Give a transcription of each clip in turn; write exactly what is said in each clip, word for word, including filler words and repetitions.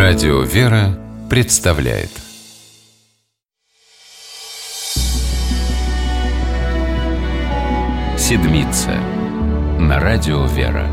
Радио «Вера» представляет «Седмица» на Радио «Вера».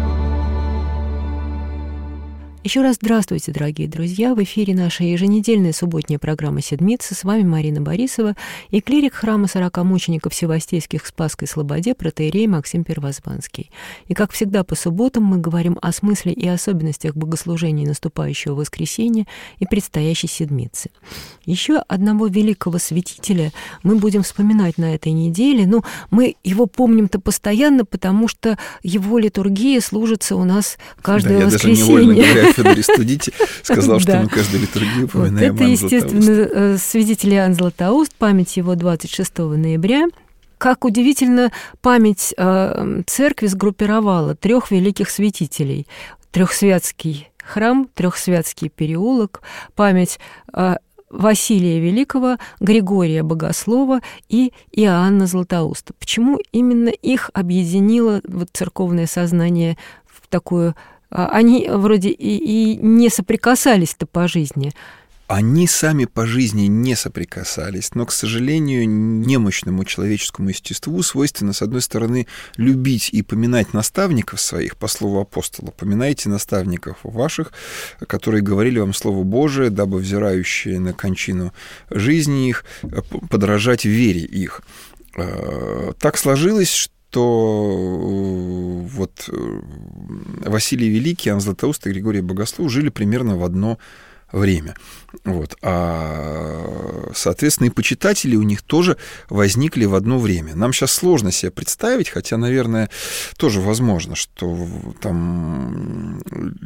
Еще раз здравствуйте, дорогие друзья! В эфире наша еженедельная субботняя программа «Седмица». С вами Марина Борисова и клирик храма сорока мучеников Всевоістейских в Спасской Слободе протоиерей Максим Первозванский. И, как всегда, по субботам мы говорим о смысле и особенностях богослужения наступающего воскресенья и предстоящей Седмицы. Еще одного великого святителя мы будем вспоминать на этой неделе. Ну, мы его помним-то постоянно, потому что его литургия служится у нас каждое да, воскресенье. Федор Студити сказал, что мы каждую лиturгию упоминаем вот, это, естественно, святитель Иоанн Златоуст, память его двадцать шестого ноября. Как удивительно, память э, церкви сгруппировала трех великих святителей. Трехсвятский храм, Трехсвятский переулок, память э, Василия Великого, Григория Богослова и Иоанна Златоуста. Почему именно их объединило вот, церковное сознание в такую... Они вроде и, и не соприкасались-то по жизни. Они сами по жизни не соприкасались, но, к сожалению, немощному человеческому естеству свойственно, с одной стороны, любить и поминать наставников своих, по слову апостола. Поминайте наставников ваших, которые говорили вам Слово Божие, дабы взирающие на кончину жизни их, подражать вере их. Так сложилось, что то вот Василий Великий, Иоанн Златоуст и Григорий Богослов жили примерно в одно время. Вот. А, соответственно, и почитатели у них тоже возникли в одно время. Нам сейчас сложно себе представить, хотя, наверное, тоже возможно, что там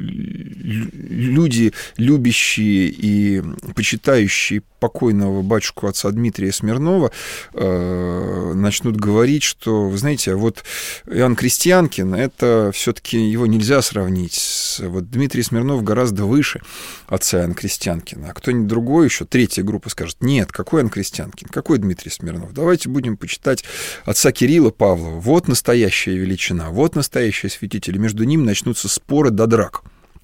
люди, любящие и почитающие покойного батюшку отца Дмитрия Смирнова, э, начнут говорить, что, вы знаете, вот Иоанн Крестьянкин, это все-таки его нельзя сравнить с... Вот Дмитрий Смирнов гораздо выше отца Иоанна Крестьянкина. А кто-нибудь другой еще, третья группа скажет, нет, какой Иоанн Крестьянкин, какой Дмитрий Смирнов? Давайте будем почитать отца Кирилла Павлова. Вот настоящая величина, вот настоящий святитель. Между ними начнутся споры до драк.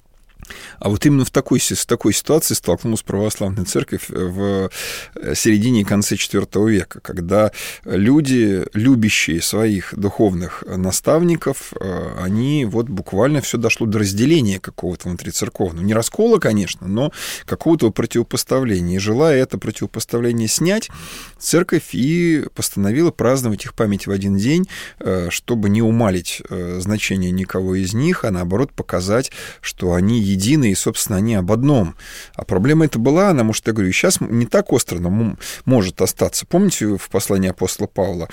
А вот именно в такой, в такой ситуации столкнулась православная церковь в середине и конце четвёртого века, когда люди, любящие своих духовных наставников, они вот буквально все дошло до разделения какого-то внутрицерковного. Не раскола, конечно, но какого-то противопоставления. И желая это противопоставление снять, церковь и постановила праздновать их память в один день, чтобы не умалить значение никого из них, а наоборот показать, что они едины, и, собственно, они об одном. А проблема эта была, она, может, я говорю, сейчас не так остро, но может остаться. Помните в послании апостола Павла?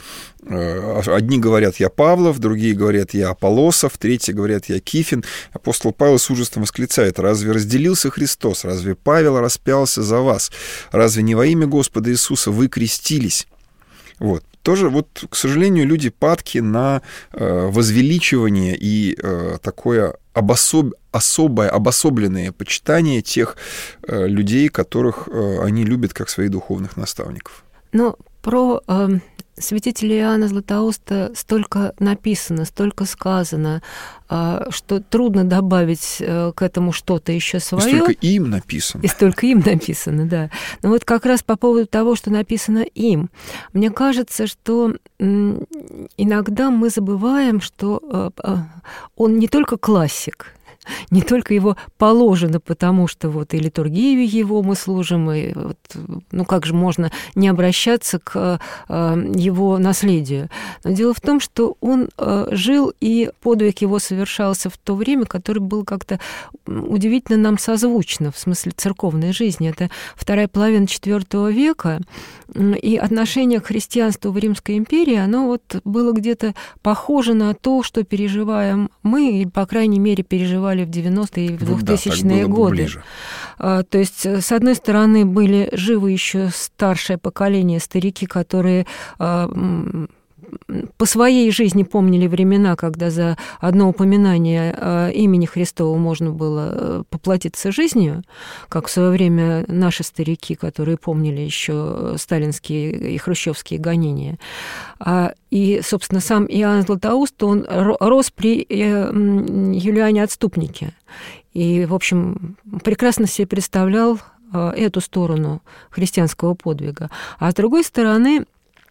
Одни говорят, я Павлов, другие говорят, я Аполлосов, третьи говорят, я Кифин. Апостол Павел с ужасом восклицает, разве разделился Христос? Разве Павел распялся за вас? Разве не во имя Господа Иисуса вы крестились? Вот. Тоже, вот, к сожалению, люди падки на э, возвеличивание и э, такое обособ... особое, обособленное почитание тех э, людей, которых э, они любят как своих духовных наставников. Но про э, святителя Иоанна Златоуста столько написано, столько сказано, э, что трудно добавить э, к этому что-то еще свое. И столько им написано. И столько им написано, да. Но вот как раз по поводу того, что написано им, мне кажется, что м, иногда мы забываем, что э, э, он не только классик, не только его положено, потому что вот и литургию его мы служим, и вот, ну как же можно не обращаться к э, его наследию. Но дело в том, что он э, жил, и подвиг его совершался в то время, которое было как-то удивительно нам созвучно, в смысле церковной жизни. Это вторая половина четвёртого века, и отношение к христианству в Римской империи, оно вот было где-то похоже на то, что переживаем мы, и, по крайней мере, переживали в девяностые и в двухтысячные да, годы. То есть, с одной стороны, были живы еще старшее поколение, старики, которые по своей жизни помнили времена, когда за одно упоминание имени Христова можно было поплатиться жизнью, как в свое время наши старики, которые помнили еще сталинские и хрущевские гонения. И, собственно, сам Иоанн Златоуст, он рос при Юлиане Отступнике. И, в общем, прекрасно себе представлял эту сторону христианского подвига. А с другой стороны,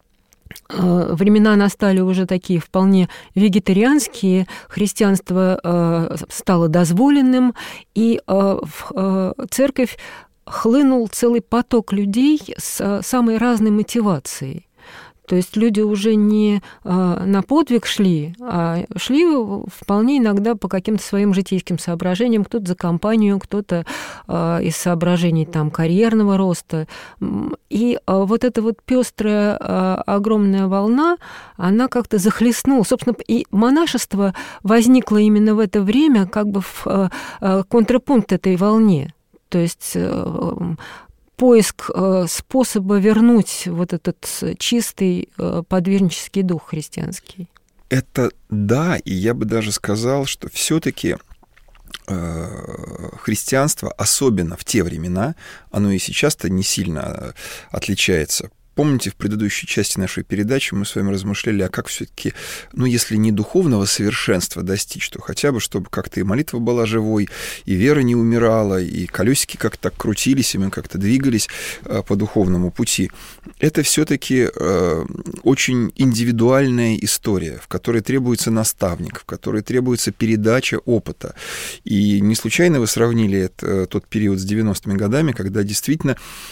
времена настали уже такие вполне вегетарианские, христианство стало дозволенным, и в церковь хлынул целый поток людей с самой разной мотивацией. То есть люди уже не на подвиг шли, а шли вполне иногда по каким-то своим житейским соображениям, кто-то за компанию, кто-то из соображений там, карьерного роста. И вот эта вот пестрая огромная волна, она как-то захлестнула. Собственно, и монашество возникло именно в это время как бы в контрапункт этой волне. То есть поиск способа вернуть вот этот чистый подвижнический дух христианский. Это да, и я бы даже сказал, что все-таки христианство, особенно в те времена, оно и сейчас-то не сильно отличается. Помните, в предыдущей части нашей передачи мы с вами размышляли, а как все-таки, ну, если не духовного совершенства достичь, то хотя бы, чтобы как-то и молитва была живой, и вера не умирала, и колесики как-то так крутились, и мы как-то двигались по духовному пути. Это все-таки очень индивидуальная история, в которой требуется наставник, в которой требуется передача опыта. И не случайно вы сравнили это, тот период с девяностыми годами, когда действительно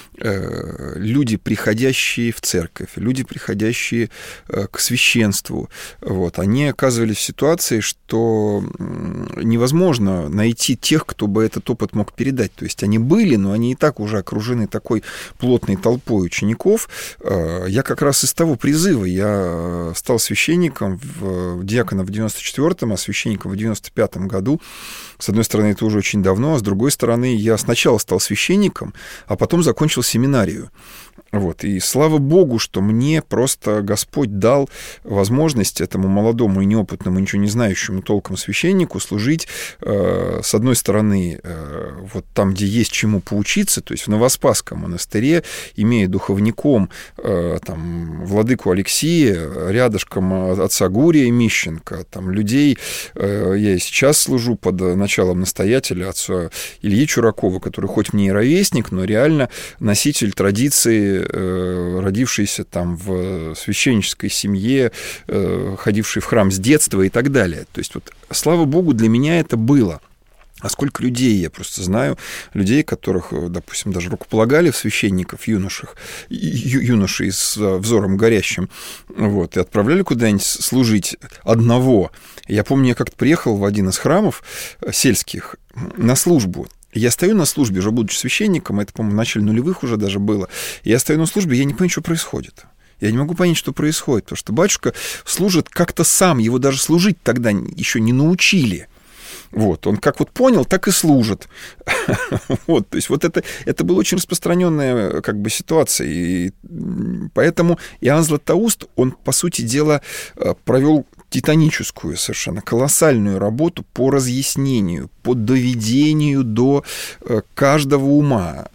люди, приходящие в церковь, люди, приходящие к священству, вот, они оказывались в ситуации, что невозможно найти тех, кто бы этот опыт мог передать. То есть они были, но они и так уже окружены такой плотной толпой учеников. Я как раз из того призыва, я стал священником, в, диаконом в девяносто четвёртом, а священником в девяносто пятом году. С одной стороны, это уже очень давно, а с другой стороны, я сначала стал священником, а потом закончил семинарию. Вот. И слава Богу, что мне просто Господь дал возможность этому молодому и неопытному, ничего не знающему толком священнику служить, э, с одной стороны, э, вот там, где есть чему поучиться, то есть в Новоспасском монастыре, имея духовником э, там, владыку Алексея, рядышком отца Гурия Мищенко, там, людей, э, я и сейчас служу под началом настоятеля, отца Ильи Чуракова, который хоть мне и ровесник, но реально носитель традиции, родившийся там в священнической семье, ходивший в храм с детства и так далее. То есть вот, слава Богу, для меня это было. А сколько людей, я просто знаю, людей, которых, допустим, даже рукополагали в священников, юношах, ю, юношей с взором горящим, вот, и отправляли куда-нибудь служить одного. Я помню, я как-то приехал в один из храмов сельских на службу. Я стою на службе, уже будучи священником, это, по-моему, в начале нулевых уже даже было, я стою на службе, я не понимаю, что происходит. Я не могу понять, что происходит, потому что батюшка служит как-то сам, его даже служить тогда еще не научили. Вот, он как вот понял, так и служит. Вот, то есть вот это, это была очень распространенная как бы ситуация. И поэтому Иоанн Златоуст, он, по сути дела, провел титаническую, совершенно колоссальную работу по разъяснению, по доведению до каждого ума.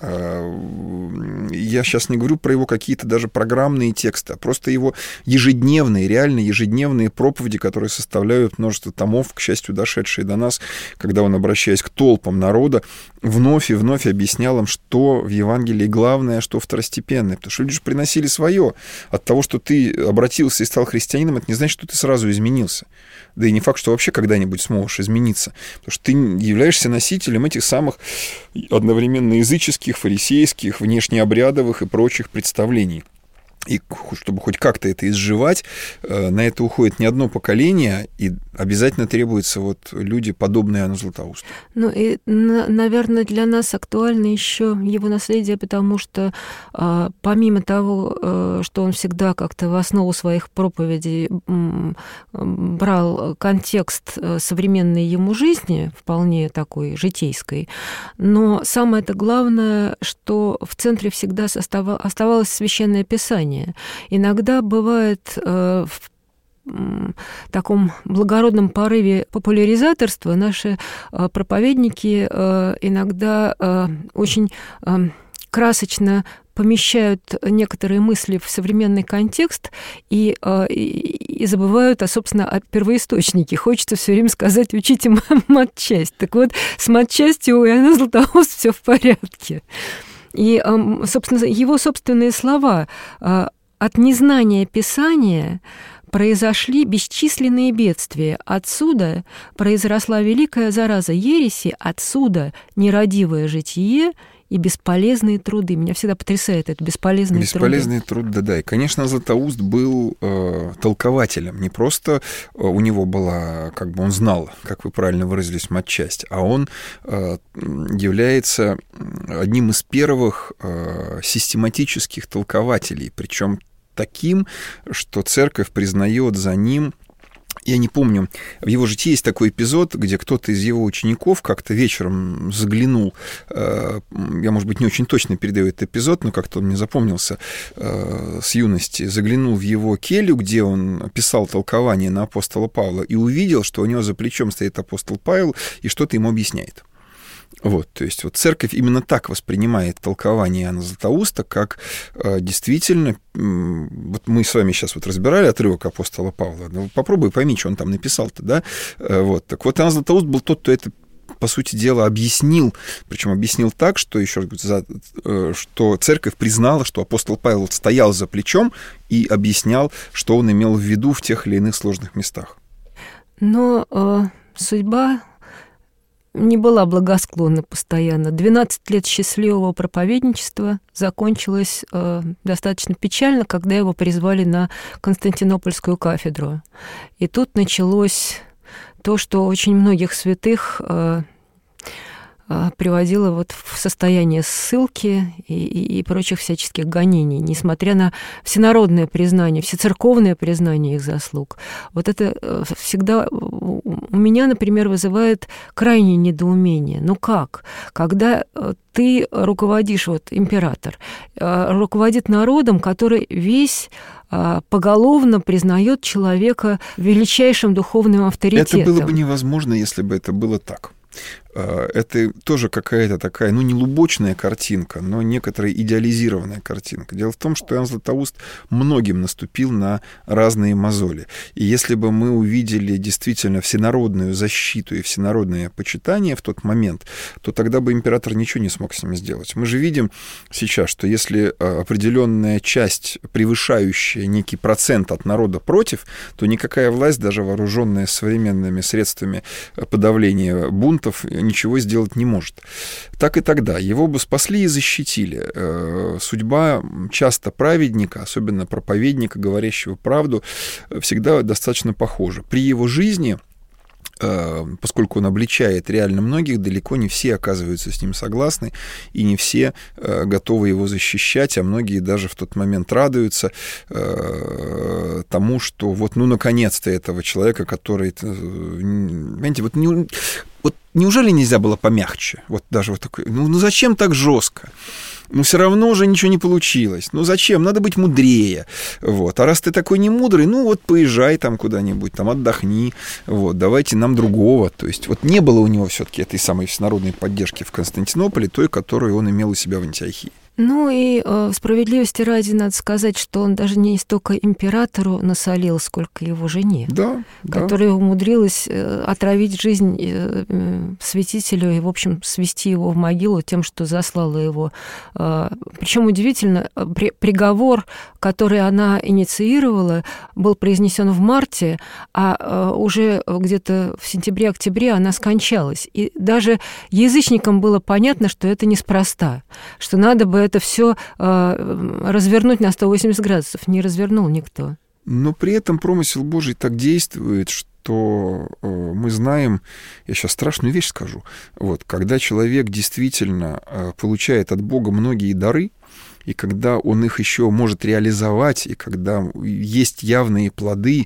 Я сейчас не говорю про его какие-то даже программные тексты, а просто его ежедневные, реально ежедневные проповеди, которые составляют множество томов, к счастью, дошедшие до нас, когда он, обращаясь к толпам народа, вновь и вновь объяснял им, что в Евангелии главное, а что второстепенное. Потому что люди же приносили свое. От того, что ты обратился и стал христианином, это не значит, что ты сразу изменился. Да и не факт, что вообще когда-нибудь сможешь измениться. Потому что ты являешься носителем этих самых одновременно языческих, фарисейских, внешнеобрядовых и прочих представлений. И чтобы хоть как-то это изживать, на это уходит не одно поколение, и обязательно требуются вот люди, подобные Иоанну Златоусту. Ну и, наверное, для нас актуально еще его наследие, потому что помимо того, что он всегда как-то в основу своих проповедей брал контекст современной ему жизни, вполне такой житейской, но самое-то главное, что в центре всегда оставалось Священное Писание. Иногда бывает э, в таком благородном порыве популяризаторства наши проповедники иногда очень красочно помещают некоторые мысли в современный контекст и, и, и забывают, а, собственно, о первоисточнике. Хочется все время сказать: учите матчасть. Так вот, с матчастью у Иоанна Златоуста все в порядке. И, собственно, его собственные слова: «От незнания Писания произошли бесчисленные бедствия. Отсюда произросла великая зараза ереси, отсюда нерадивое житие и бесполезные труды». Меня всегда потрясает это бесполезные, бесполезные труды. труды, да, да. И, конечно, Златоуст был э, толкователем. Не просто э, у него была, как бы он знал, как вы правильно выразились, матчасть, а он э, является одним из первых э, систематических толкователей, причем таким, что церковь признает за ним. Я не помню, в его житии есть такой эпизод, где кто-то из его учеников как-то вечером заглянул, я, может быть, не очень точно передаю этот эпизод, но как-то он мне запомнился с юности, заглянул в его келью, где он писал толкование на апостола Павла, и увидел, что у него за плечом стоит апостол Павел и что-то ему объясняет. Вот, то есть вот церковь именно так воспринимает толкование Иоанна Златоуста, как э, действительно, э, вот мы с вами сейчас вот разбирали отрывок апостола Павла, ну, попробуй пойми, что он там написал-то, да, э, вот, так вот Иоанн Златоуст был тот, кто это, по сути дела, объяснил, причем объяснил так, что, еще раз говорю, э, что церковь признала, что апостол Павел стоял за плечом и объяснял, что он имел в виду в тех или иных сложных местах. Но э, судьба не была благосклонна постоянно. двенадцать лет счастливого проповедничества закончилось э, достаточно печально, когда его призвали на Константинопольскую кафедру. И тут началось то, что очень многих святых э, приводило вот в состояние ссылки и, и, и прочих всяческих гонений, несмотря на всенародное признание, всецерковное признание их заслуг. Вот это всегда у меня, например, вызывает крайнее недоумение. Ну как? Когда ты руководишь, вот император, руководит народом, который весь поголовно признает человека величайшим духовным авторитетом. Это было бы невозможно, если бы это было так. Это тоже какая-то такая, ну, не лубочная картинка, но некоторая идеализированная картинка. Дело в том, что Иоанн Златоуст многим наступил на разные мозоли. И если бы мы увидели действительно всенародную защиту и всенародное почитание в тот момент, то тогда бы император ничего не смог с ними сделать. Мы же видим сейчас, что если определенная часть, превышающая некий процент от народа против, то никакая власть, даже вооруженная современными средствами подавления бунтов, ничего сделать не может. Так и тогда. Его бы спасли и защитили. Судьба часто праведника, особенно проповедника, говорящего правду, всегда достаточно похожа. При его жизни, поскольку он обличает реально многих, далеко не все оказываются с ним согласны, и не все готовы его защищать, а многие даже в тот момент радуются тому, что вот, ну, наконец-то этого человека, который, понимаете, вот, не, вот неужели нельзя было помягче? Вот даже вот такой, ну, ну зачем так жестко? Ну, все равно уже ничего не получилось. Ну, зачем? Надо быть мудрее. Вот. А раз ты такой не мудрый, ну, вот поезжай там куда-нибудь, там отдохни. Вот. Давайте нам другого. То есть вот не было у него все-таки этой самой всенародной поддержки в Константинополе, той, которую он имел у себя в Антиохии. Ну и э, справедливости ради надо сказать, что он даже не столько императору насолил, сколько его жене, да, которая да. умудрилась э, отравить жизнь э, э, святителю и, в общем, свести его в могилу тем, что заслала его. Э, причем удивительно, при, приговор, который она инициировала, был произнесен в марте, а э, уже где-то в сентябре-октябре она скончалась. И даже язычникам было понятно, что это неспроста, что надо бы это все э, развернуть на сто восемьдесят градусов. Не развернул никто. Но при этом промысел Божий так действует, что э, мы знаем, я сейчас страшную вещь скажу, вот, когда человек действительно э, получает от Бога многие дары, и когда он их еще может реализовать, и когда есть явные плоды,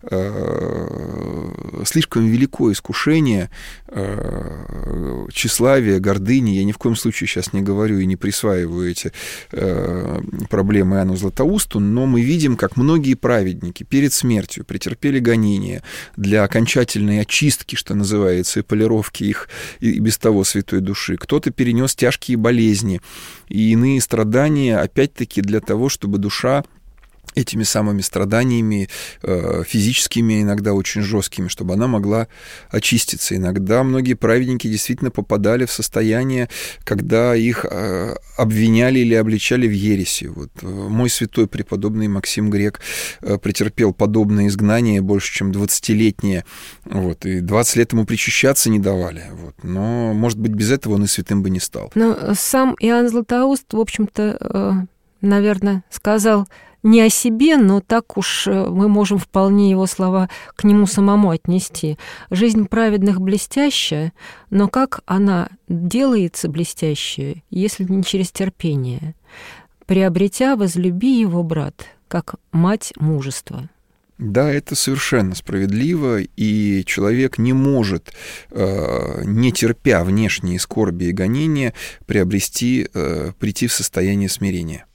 слишком велико искушение тщеславия, гордыни. Я ни в коем случае сейчас не говорю и не присваиваю эти проблемы Иоанну Златоусту, но мы видим, как многие праведники перед смертью претерпели гонения для окончательной очистки, что называется, и полировки их и без того святой души. Кто-то перенес тяжкие болезни и иные страдания, опять-таки, для того, чтобы душа этими самыми страданиями, физическими, иногда очень жесткими, чтобы она могла очиститься. Иногда многие праведники действительно попадали в состояние, когда их обвиняли или обличали в ереси. Вот мой святой преподобный Максим Грек претерпел подобное изгнание, больше чем двадцатилетнее, вот, и двадцать лет ему причащаться не давали. Вот. Но, может быть, без этого он и святым бы не стал. Но сам Иоанн Златоуст, в общем-то, наверное, сказал не о себе, но так уж мы можем вполне его слова к нему самому отнести. Жизнь праведных блестящая, но как она делается блестящей, если не через терпение? Приобретя, возлюби его, брат, как мать мужества. Да, это совершенно справедливо, и человек не может, не терпя внешние скорби и гонения, приобрести, прийти в состояние смирения.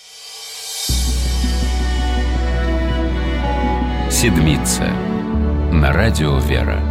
Седмица на радио «Вера».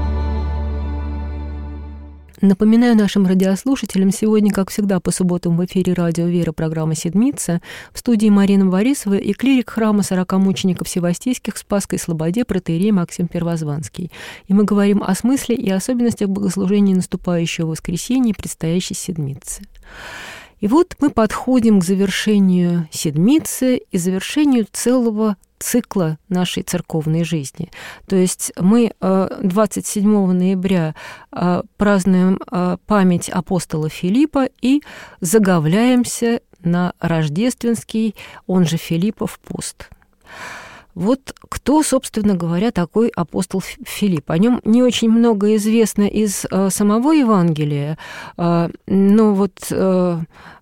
Напоминаю нашим радиослушателям, сегодня, как всегда, по субботам в эфире радио «Вера» программа «Седмица». В студии Марина Борисова и клирик храма сорока мучеников Севастийских в Спасской Слободе протоиерей Максим Первозванский. И мы говорим о смысле и особенностях богослужения наступающего воскресенья и предстоящей Седмицы. И вот мы подходим к завершению Седмицы и завершению целого цикла нашей церковной жизни. То есть мы двадцать седьмого ноября празднуем память апостола Филиппа и заговляемся на рождественский, он же Филиппов, пост. Вот кто, собственно говоря, такой апостол Филипп? О нем не очень много известно из э, самого Евангелия, э, но вот э,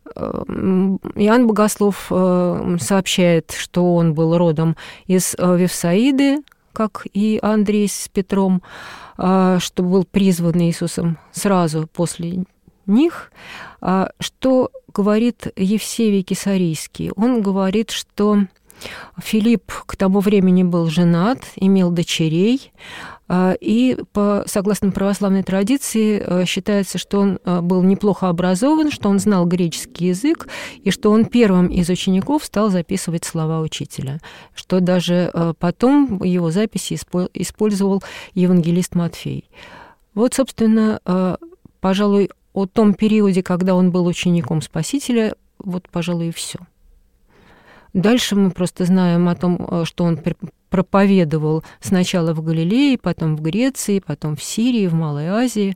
Иоанн Богослов э, сообщает, что он был родом из э, Вифсаиды, как и Андрей с Петром, э, что был призван Иисусом сразу после них. Э, что говорит Евсевий Кесарийский? Он говорит, что Филипп к тому времени был женат, имел дочерей, и, по, согласно православной традиции, считается, что он был неплохо образован, что он знал греческий язык, и что он первым из учеников стал записывать слова учителя, что даже потом его записи использовал евангелист Матфей. Вот, собственно, пожалуй, о том периоде, когда он был учеником Спасителя, вот, пожалуй, и все. Дальше мы просто знаем о том, что он проповедовал сначала в Галилее, потом в Греции, потом в Сирии, в Малой Азии.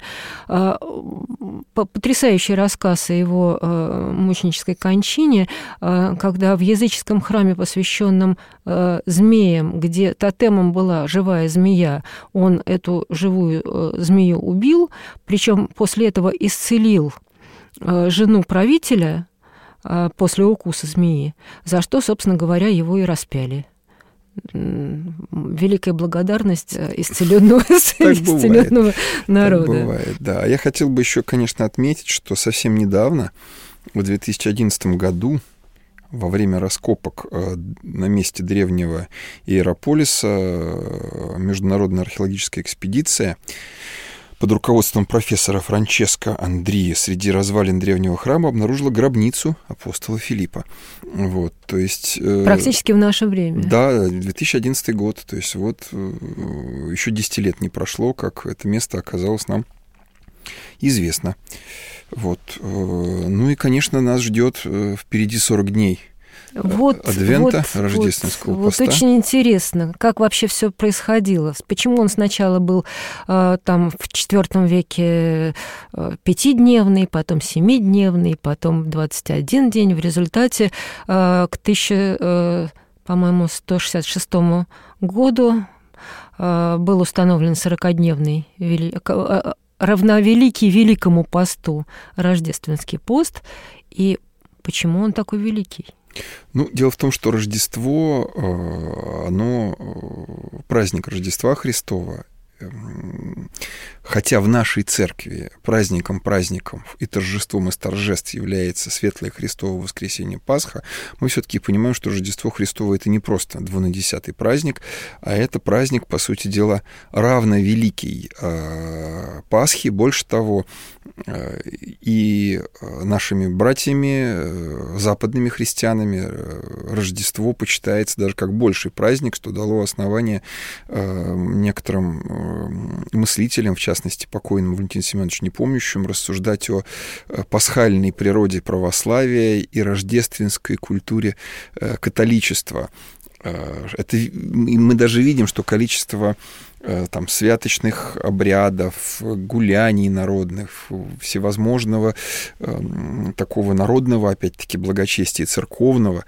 Потрясающий рассказ о его мученической кончине, когда в языческом храме, посвященном змеям, где тотемом была живая змея, он эту живую змею убил, причем после этого исцелил жену правителя после укуса змеи, за что, собственно говоря, его и распяли. Великая благодарность исцеленного, исцеленного народа. Так бывает, да. Я хотел бы еще, конечно, отметить, что совсем недавно, в две тысячи одиннадцатом году, во время раскопок на месте древнего Иерополиса международная археологическая экспедиция под руководством профессора Франческо Андрии среди развалин древнего храма обнаружила гробницу апостола Филиппа. Вот, то есть, практически в наше время. Да, две тысячи одиннадцатый год. То есть вот еще десять лет не прошло, как это место оказалось нам известно. Вот. Ну и, конечно, нас ждет впереди сорок дней. Вот, Адвента, вот, рождественского вот, поста. Вот очень интересно, как вообще все происходило. Почему он сначала был э, там в четвёртом веке э, пятидневный, потом семидневный, потом двадцать один день. В результате э, к тысяча, по-моему, сто шестьдесят шестому году э, был установлен сорокадневный вели... равновеликий Великому посту рождественский пост, и почему он такой великий? Ну, дело в том, что Рождество, оно праздник Рождества Христова. Хотя в нашей церкви праздником праздником и торжеством из торжеств является Светлое Христово воскресенье Пасха, мы все-таки понимаем, что Рождество Христово — это не просто двунадесятый праздник, а это праздник, по сути дела, равно великий э, Пасхи. Больше того, э, и нашими братьями, э, западными христианами, э, Рождество почитается даже как больший праздник, что дало основание э, некоторым э, мыслителям, в частности, покойному Валентину Семеновичу Непомнящему, рассуждать о пасхальной природе православия и рождественской культуре католичества. Это, мы даже видим, что количество там, святочных обрядов, гуляний народных, всевозможного такого народного, опять-таки, благочестия церковного,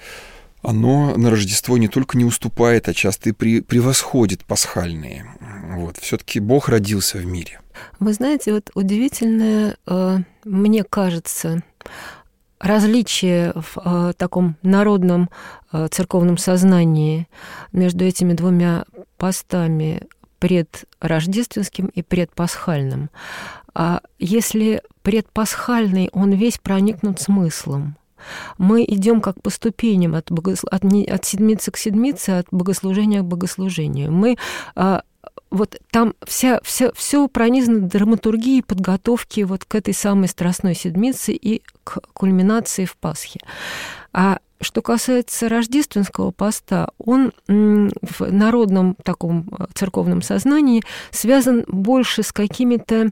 оно на Рождество не только не уступает, а часто и при, превосходит пасхальные. Вот. Все-таки Бог родился в мире. Вы знаете, вот удивительное, мне кажется, различие в таком народном церковном сознании между этими двумя постами, предрождественским и предпасхальным. А если предпасхальный, он весь проникнут смыслом. Мы идем как по ступеням от, богос... от, не... от седмицы к седмице, от богослужения к богослужению. Мы а, вот там вся, вся, все пронизано драматургией подготовки вот к этой самой страстной седмице и к кульминации в Пасхе. А что касается рождественского поста, он в народном таком церковном сознании связан больше с какими-то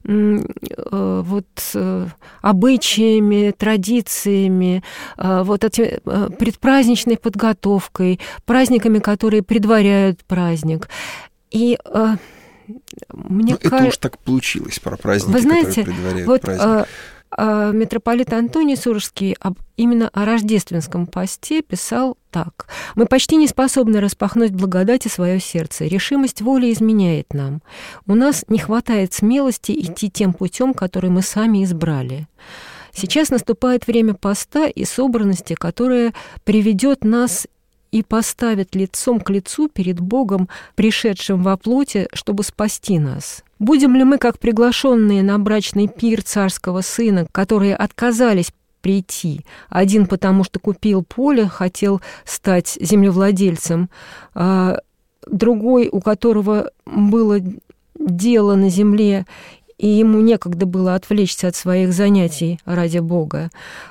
вот обычаями, традициями, вот этой предпраздничной подготовкой, праздниками, которые предваряют праздник. И мне ну, кажется... Это уж так получилось про праздники, вы знаете, которые предваряют вот, праздник. Митрополит Антоний Сурожский именно о рождественском посте писал так. «Мы почти не способны распахнуть благодати свое сердце. Решимость воли изменяет нам. У нас не хватает смелости идти тем путем, который мы сами избрали. Сейчас наступает время поста и собранности, которое приведет нас и поставит лицом к лицу перед Богом, пришедшим во плоти, чтобы спасти нас. Будем ли мы, как приглашенные на брачный пир царского сына, которые отказались прийти, один потому, что купил поле, хотел стать землевладельцем, а другой, у которого было дело на земле, и ему некогда было отвлечься от своих занятий ради Бога,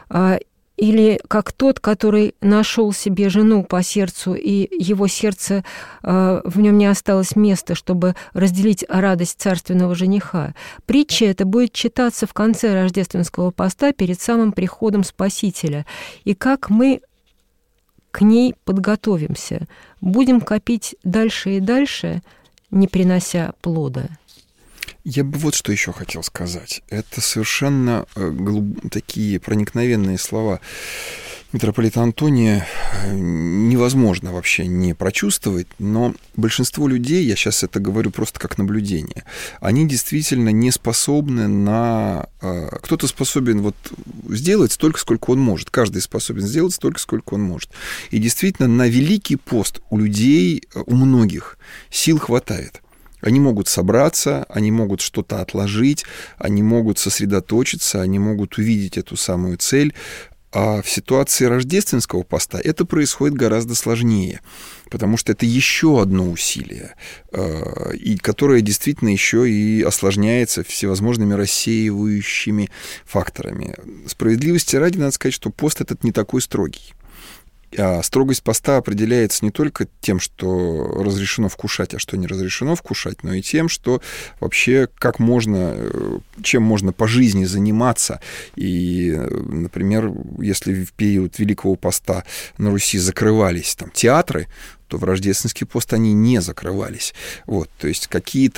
или как тот, который нашел себе жену по сердцу, и его сердце, в нем не осталось места, чтобы разделить радость царственного жениха. Притча эта будет читаться в конце рождественского поста перед самым приходом Спасителя. И как мы к ней подготовимся? Будем копить дальше и дальше, не принося плода. Я бы вот что еще хотел сказать. Это совершенно глуб... такие проникновенные слова митрополита Антония невозможно вообще не прочувствовать, но большинство людей, я сейчас это говорю просто как наблюдение, они действительно не способны на... Кто-то способен вот сделать столько, сколько он может. Каждый способен сделать столько, сколько он может. И действительно на Великий пост у людей, у многих сил хватает. Они могут собраться, они могут что-то отложить, они могут сосредоточиться, они могут увидеть эту самую цель. А в ситуации рождественского поста это происходит гораздо сложнее, потому что это еще одно усилие, и которое действительно еще и осложняется всевозможными рассеивающими факторами. Справедливости ради надо сказать, что пост этот не такой строгий. А строгость поста определяется не только тем, что разрешено вкушать, а что не разрешено вкушать, но и тем, что вообще как можно, чем можно по жизни заниматься. И, например, если в период Великого поста на Руси закрывались там театры, то что в рождественский пост они не закрывались. Вот, то есть какие-то...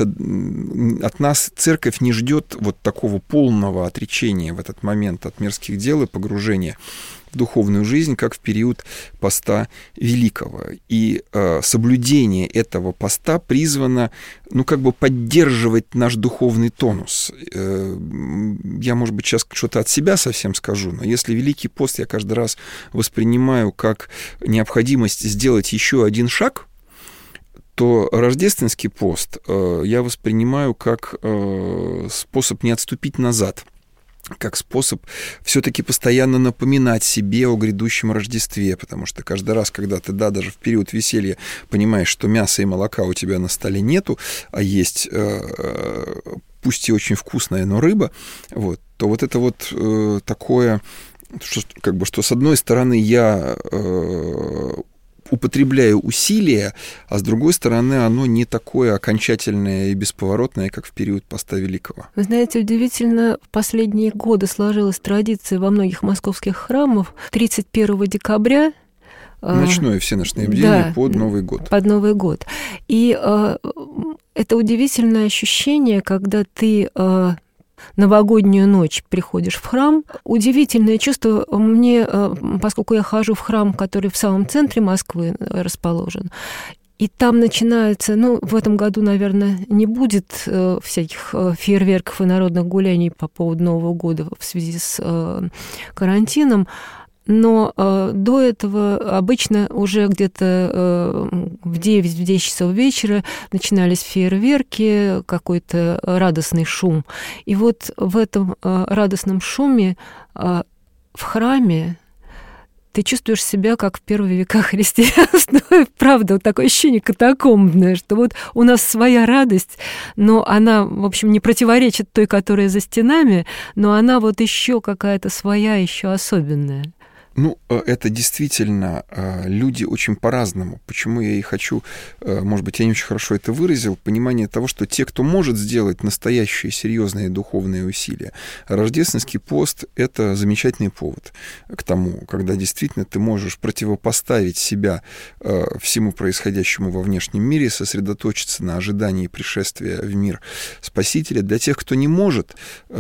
От нас церковь не ждет вот такого полного отречения в этот момент от мирских дел и погружения в духовную жизнь, как в период поста Великого. И э, соблюдение этого поста призвано, ну, как бы поддерживать наш духовный тонус. Э, я, может быть, сейчас что-то от себя совсем скажу, но если Великий пост я каждый раз воспринимаю как необходимость сделать еще один шаг, то рождественский пост э, я воспринимаю как э, способ не отступить назад, как способ все-таки постоянно напоминать себе о грядущем Рождестве, потому что каждый раз, когда ты, да, даже в период веселья понимаешь, что мяса и молока у тебя на столе нету, а есть, э, пусть и очень вкусная, но рыба, вот, то вот это вот э, такое, что, как бы, что с одной стороны я... Э, употребляю усилия, а с другой стороны, оно не такое окончательное и бесповоротное, как в период поста Великого. Вы знаете, удивительно, в последние годы сложилась традиция во многих московских храмах тридцать первого декабря. Ночное всеночное бдение, да, под Новый год. Под Новый год. И э, это удивительное ощущение, когда ты... Э, новогоднюю ночь приходишь в храм. Удивительное чувство мне, поскольку я хожу в храм, который в самом центре Москвы расположен, и там начинается, ну, в этом году, наверное, не будет э, всяких э, фейерверков и народных гуляний по поводу Нового года в связи с э, карантином, но э, до этого обычно уже где-то э, в девять-десять часов вечера начинались фейерверки, какой-то радостный шум. И вот в этом э, радостном шуме э, в храме ты чувствуешь себя как в первые века христианства. Правда, вот такое ощущение катакомбное, что вот у нас своя радость, но она, в общем, не противоречит той, которая за стенами, но она вот еще какая-то своя, еще особенная. Ну, это действительно люди очень по-разному. Почему я и хочу, может быть, я не очень хорошо это выразил, понимание того, что те, кто может сделать настоящие серьезные духовные усилия, рождественский пост — это замечательный повод к тому, когда действительно ты можешь противопоставить себя всему происходящему во внешнем мире, сосредоточиться на ожидании пришествия в мир Спасителя. Для тех, кто не может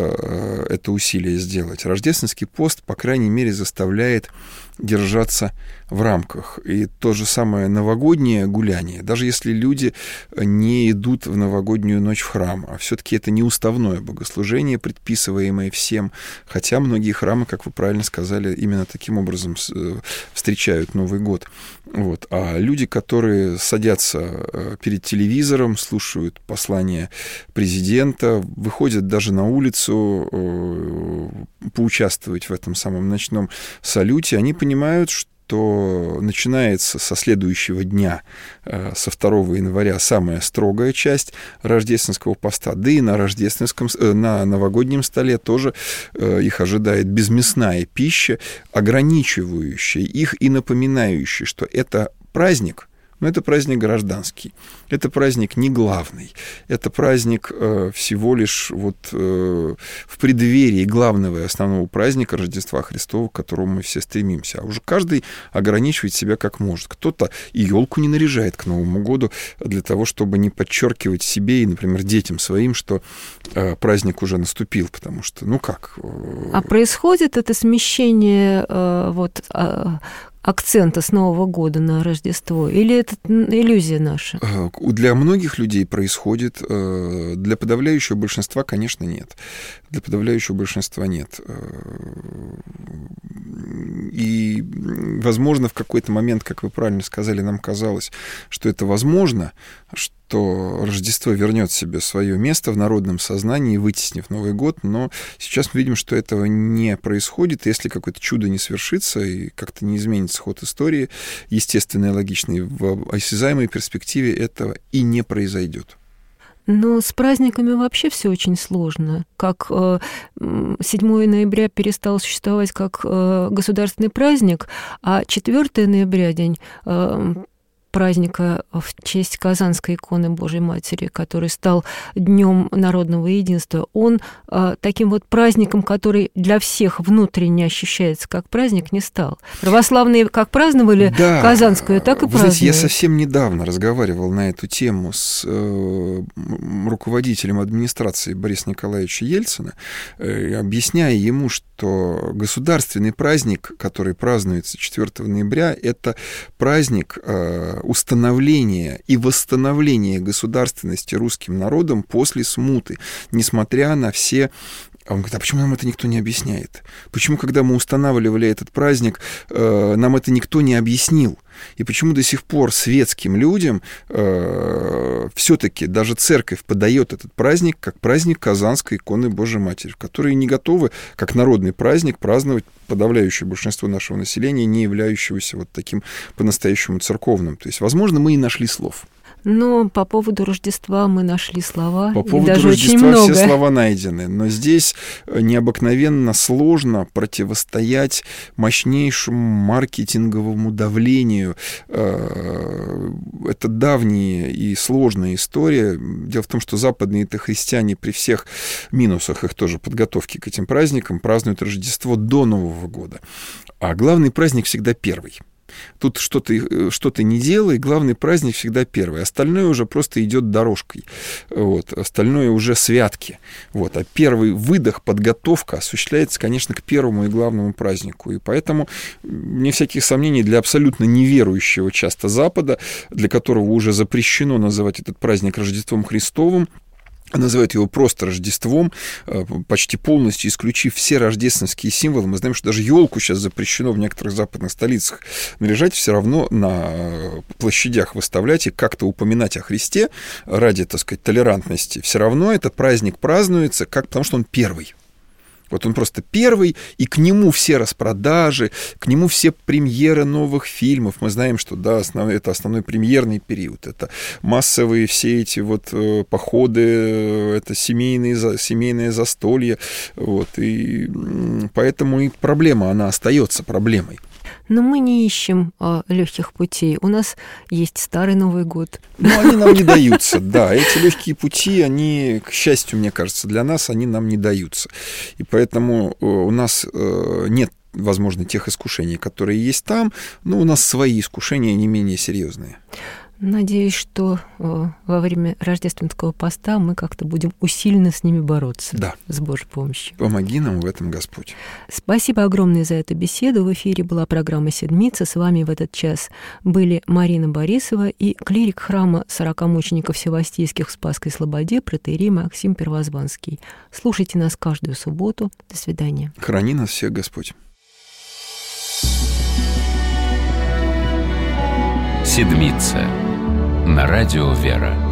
это усилие сделать, рождественский пост, по крайней мере, заставляет держаться в рамках. И то же самое новогоднее гуляние, даже если люди не идут в новогоднюю ночь в храм, а все-таки это не уставное богослужение, предписываемое всем, хотя многие храмы, как вы правильно сказали, именно таким образом встречают Новый год. Вот. А люди, которые садятся перед телевизором, слушают послания президента, выходят даже на улицу поучаствовать в этом самом ночном салюте, они понимают, что то начинается со следующего дня, со второго января, самая строгая часть рождественского поста. Да и на рождественском, на новогоднем столе тоже их ожидает безмясная пища, ограничивающая их и напоминающая, что это праздник, но это праздник гражданский, это праздник не главный, это праздник э, всего лишь вот э, в преддверии главного и основного праздника Рождества Христова, к которому мы все стремимся. А уже каждый ограничивает себя как может. Кто-то и елку не наряжает к Новому году для того, чтобы не подчеркивать себе и, например, детям своим, что э, праздник уже наступил, потому что, ну как... Э... А происходит это смещение э, вот... Э... акцента с Нового года на Рождество? Или это иллюзия наша? Для многих людей происходит. Для подавляющего большинства, конечно, нет. Для подавляющего большинства нет. И, возможно, в какой-то момент, как вы правильно сказали, нам казалось, что это возможно, что Рождество вернет себе свое место в народном сознании, вытеснив Новый год, но сейчас мы видим, что этого не происходит. Если какое-то чудо не свершится и как-то не изменится ход истории, естественно и логично, и в осязаемой перспективе этого и не произойдет. Но с праздниками вообще все очень сложно. Как э, седьмого ноября перестал существовать как э, государственный праздник, а четвёртого ноября, день э, праздника в честь Казанской иконы Божьей Матери, который стал Днем народного единства, он таким вот праздником, который для всех внутренне ощущается как праздник, не стал. Православные как праздновали да. Казанскую, так и Вы празднуют. Знаете, я совсем недавно разговаривал на эту тему с э, руководителем администрации Бориса Николаевича Ельцина, э, объясняя ему, что государственный праздник, который празднуется четвёртого ноября, это праздник э, установления и восстановления государственности русским народом после смуты, несмотря на все... А он говорит, а почему нам это никто не объясняет? Почему, когда мы устанавливали этот праздник, э, нам это никто не объяснил? И почему до сих пор светским людям э, все-таки даже церковь подает этот праздник как праздник Казанской иконы Божьей Матери, которые не готовы, как народный праздник, праздновать подавляющее большинство нашего населения, не являющегося вот таким по-настоящему церковным. То есть, возможно, мы и нашли слов. Но по поводу Рождества мы нашли слова, по и поводу даже Рождества очень много. Все слова найдены, но здесь необыкновенно сложно противостоять мощнейшему маркетинговому давлению. Это давняя и сложная история. Дело в том, что западные-то христиане при всех минусах их тоже подготовки к этим праздникам празднуют Рождество до Нового года. А главный праздник всегда первый. Тут что-то, что-то не делай, главный праздник всегда первый. Остальное уже просто идет дорожкой. Вот. Остальное уже святки. Вот. А первый выдох, подготовка осуществляется, конечно, к первому и главному празднику. И поэтому, вне всяких сомнений, для абсолютно неверующего часто Запада, для которого уже запрещено называть этот праздник Рождеством Христовым, называют его просто Рождеством, почти полностью исключив все рождественские символы. Мы знаем, что даже елку сейчас запрещено в некоторых западных столицах наряжать, все равно на площадях выставлять и как-то упоминать о Христе ради, так сказать, толерантности. Все равно этот праздник празднуется, как, потому что он первый. Вот он просто первый, и к нему все распродажи, к нему все премьеры новых фильмов. Мы знаем, что да, основ... это основной премьерный период. Это массовые все эти вот походы, это семейные, семейные застолья. Вот. И поэтому и проблема, она остается проблемой. Но мы не ищем а, легких путей. У нас есть Старый Новый год. Ну, они нам не даются, да. Эти легкие пути, они, к счастью, мне кажется, для нас, они нам не даются. И поэтому у нас нет, возможно, тех искушений, которые есть там, но у нас свои искушения не менее серьезные. Надеюсь, что э, во время рождественского поста мы как-то будем усиленно с ними бороться. Да. С Божьей помощью. Помоги нам в этом, Господь. Спасибо огромное за эту беседу. В эфире была программа «Седмица». С вами в этот час были Марина Борисова и клирик храма сорокамучеников Севастийских в Спасской Слободе протоиерей Максим Первозванский. Слушайте нас каждую субботу. До свидания. Храни нас всех, Господь. Седмица. На радио «Вера».